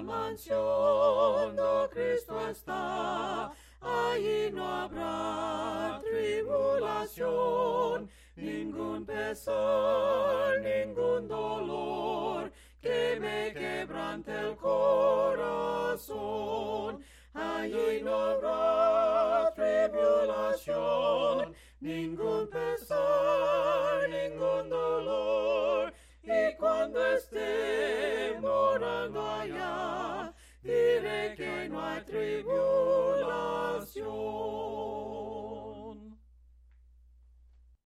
mansión do Cristo está, allí no habrá tribulación, ningún pesar, ningún dolor, que me quebrante el corazón. Allí no habrá tribulación, ningún pesar, ningún dolor, y cuando esté morando allá,